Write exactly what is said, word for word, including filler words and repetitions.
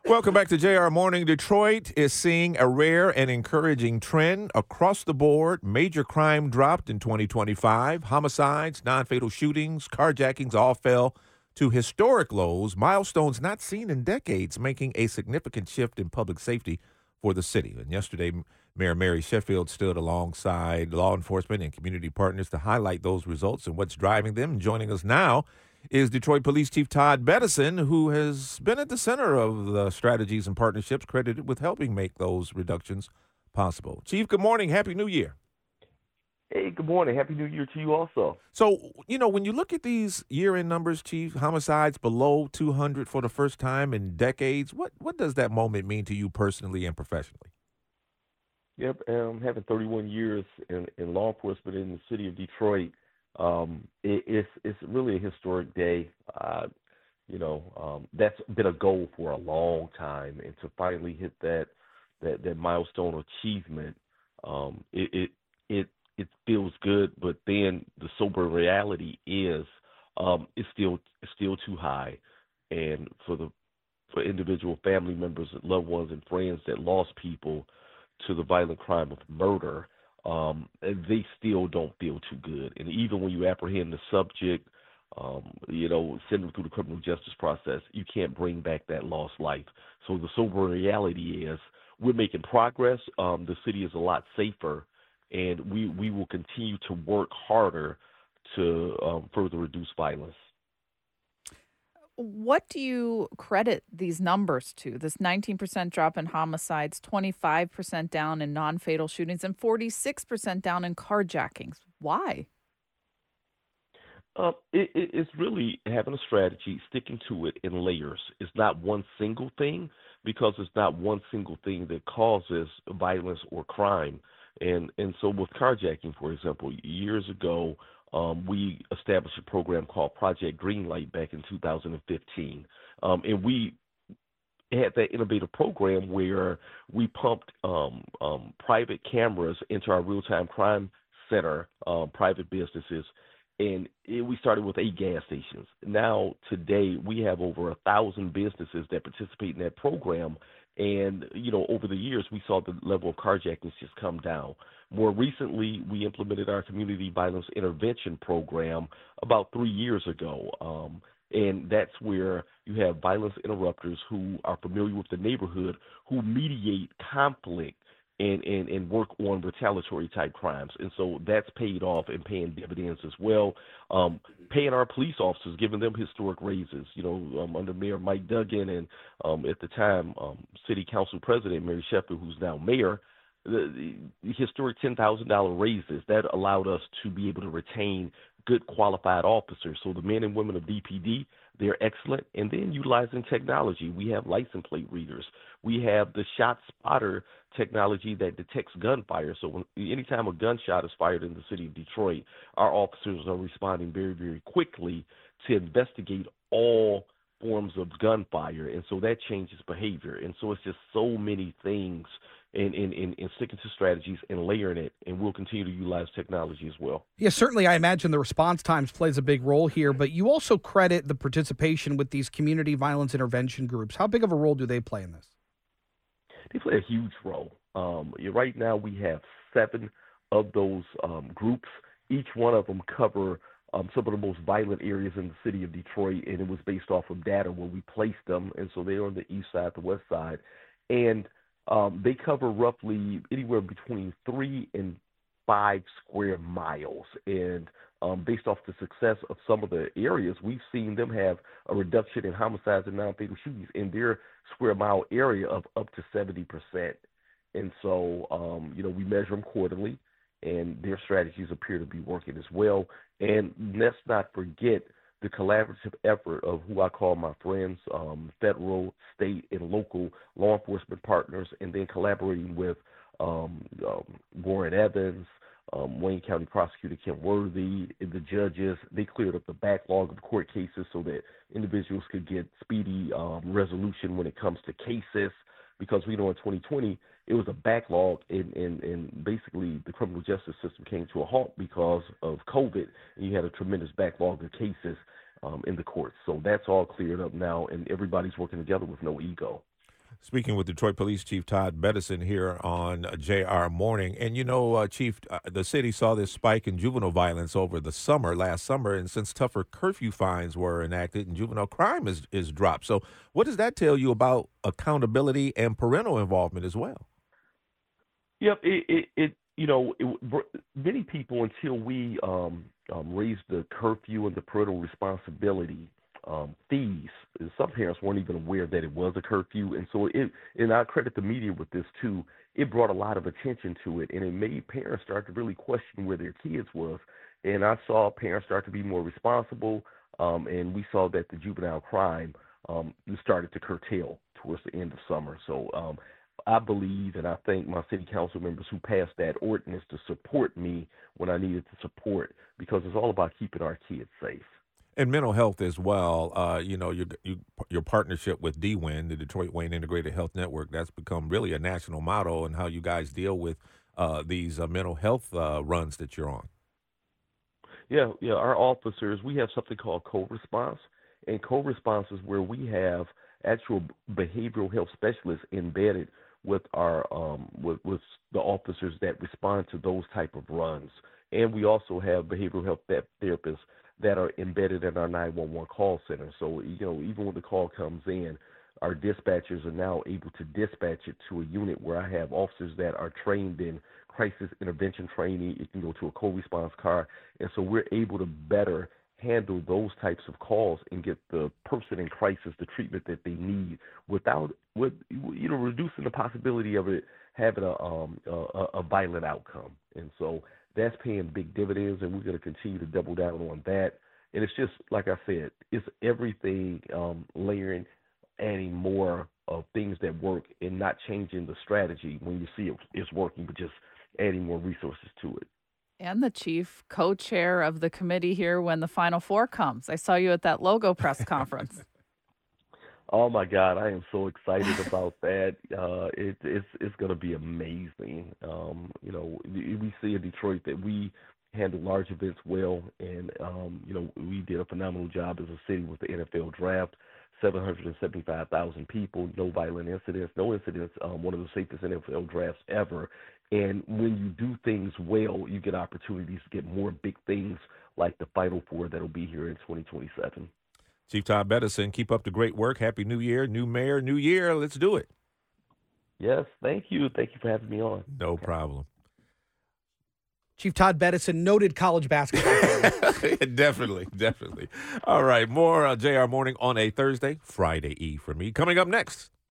Welcome back to J R Morning. Detroit is seeing a rare and encouraging trend across the board. Major crime dropped in twenty twenty-five. Homicides, non-fatal shootings, carjackings all fell to historic lows, milestones not seen in decades, making a significant shift in public safety for the city. And yesterday, Mayor Mary Sheffield stood alongside law enforcement and community partners to highlight those results and what's driving them. Joining us now is Detroit Police Chief Todd Bettison, who has been at the center of the strategies and partnerships credited with helping make those reductions possible. Chief, good morning. Happy New Year. Hey, good morning. Happy New Year to you also. So, you know, when you look at these year-end numbers, Chief, homicides below two hundred for the first time in decades, what, what does that moment mean to you personally and professionally? Yep, um, having thirty-one years in, in law enforcement in the city of Detroit, um, it, it's it's really a historic day. Uh, you know, um, that's been a goal for a long time, and to finally hit that that, that milestone achievement, um, it, it it it feels good. But then the sober reality is, um, it's still it's still too high, and for the for individual family members, loved ones, and friends that lost people to the violent crime of murder, um, they still don't feel too good. And even when you apprehend the subject, um, you know, send them through the criminal justice process, you can't bring back that lost life. So the sober reality is we're making progress. Um, the city is a lot safer, and we, we will continue to work harder to um, further reduce violence. What do you credit these numbers to? This nineteen percent drop in homicides, twenty-five percent down in non-fatal shootings, and forty-six percent down in carjackings. Why? Uh, it, it, it's really having a strategy, sticking to it in layers. It's not one single thing, because it's not one single thing that causes violence or crime. And and so with carjacking, for example, years ago, um, we established a program called Project Greenlight back in two thousand fifteen. Um, and we had that innovative program where we pumped um, um, private cameras into our real-time crime center, um, private businesses, and it, we started with eight gas stations. Now, today, we have over a thousand businesses that participate in that program. And, you know, over the years, we saw the level of carjackings just come down. More recently, we implemented our community violence intervention program about three years ago. Um, and that's where you have violence interrupters who are familiar with the neighborhood, who mediate conflict and, and, and work on retaliatory type crimes. And so that's paid off and paying dividends as well. Um, paying our police officers, giving them historic raises, you know, um, under Mayor Mike Duggan and um, at the time, um, City Council President Mary Sheffield, who's now mayor, the, the historic ten thousand dollars raises that allowed us to be able to retain good qualified officers. So the men and women of D P D, they're excellent. And then utilizing technology, we have license plate readers. We have the shot spotter technology that detects gunfire. So when, anytime a gunshot is fired in the city of Detroit, our officers are responding very, very quickly to investigate all forms of gunfire. And so that changes behavior. And so it's just so many things in, in, in, in sticking to strategies and layering it. And we'll continue to utilize technology as well. Yeah, certainly I imagine the response times plays a big role here, but you also credit the participation with these community violence intervention groups. How big of a role do they play in this? They play a huge role. Um, right now we have seven of those um, groups. Each one of them cover um, some of the most violent areas in the city of Detroit, and it was based off of data where we placed them. And so they're on the east side, the west side. And um, they cover roughly anywhere between three and five square miles. And um, based off the success of some of the areas, we've seen them have a reduction in homicides and non-fatal shootings in their square mile area of up to seventy percent. And so, um, you know, we measure them quarterly, and their strategies appear to be working as well. And let's not forget the collaborative effort of who I call my friends, um, federal, state, and local law enforcement partners, and then collaborating with um, um, Warren Evans, um, Wayne County Prosecutor Kim Worthy, and the judges. They cleared up the backlog of court cases so that individuals could get speedy um, resolution when it comes to cases, because we know in twenty twenty it was a backlog, and, and, and basically the criminal justice system came to a halt because of COVID, and you had a tremendous backlog of cases um, in the courts. So that's all cleared up now, and everybody's working together with no ego. Speaking with Detroit Police Chief Todd Bedison here on J R Morning. And, you know, uh, Chief, uh, the city saw this spike in juvenile violence over the summer, last summer, and since tougher curfew fines were enacted and juvenile crime is, is dropped. So what does that tell you about accountability and parental involvement as well? Yep, it, it, it you know, it, many people, until we um, um, raised the curfew and the parental responsibility um, fees, some parents weren't even aware that it was a curfew. And so it, and I credit the media with this too, it brought a lot of attention to it, and it made parents start to really question where their kids was. And I saw parents start to be more responsible, um, and we saw that the juvenile crime um, started to curtail towards the end of summer. So um, I believe, and I thank my city council members who passed that ordinance to support me when I needed to support, because it's all about keeping our kids safe. And mental health as well. Uh, you know, your, you, your partnership with D WIN, the Detroit Wayne Integrated Health Network, that's become really a national motto in how you guys deal with uh, these uh, mental health uh, runs that you're on. Yeah, yeah. Our officers, we have something called co-response, and co-response is where we have actual behavioral health specialists embedded with our um, with, with the officers that respond to those type of runs, and we also have behavioral health therapists that are embedded in our nine one one call center. So, you know, even when the call comes in, our dispatchers are now able to dispatch it to a unit where I have officers that are trained in crisis intervention training. It can go to a co-response car. And so we're able to better handle those types of calls and get the person in crisis the treatment that they need without, with, you know, reducing the possibility of it having a, um, a, a violent outcome. And so that's paying big dividends, and we're going to continue to double down on that. And it's just, like I said, it's everything um, layering, adding more of things that work and not changing the strategy when you see it, it's working, but just adding more resources to it. And the chief co-chair of the committee here when the Final Four comes. I saw you at that logo press conference. Oh my God, I am so excited about that. Uh, it, it's it's going to be amazing. Um, you know, we see in Detroit that we handle large events well, and um, you know, we did a phenomenal job as a city with the N F L draft. seven hundred seventy-five thousand people, no violent incidents, no incidents. Um, one of the safest N F L drafts ever. And when you do things well, you get opportunities to get more big things like the Final Four that'll be here in twenty twenty-seven. Chief Todd Bedison, keep up the great work. Happy New Year, new mayor, new year. Let's do it. Yes, thank you. Thank you for having me on. No problem. Chief Todd Bedison, noted college basketball player. Definitely, definitely. All right, more uh, J R Morning on a Thursday, Friday Eve for me. Coming up next.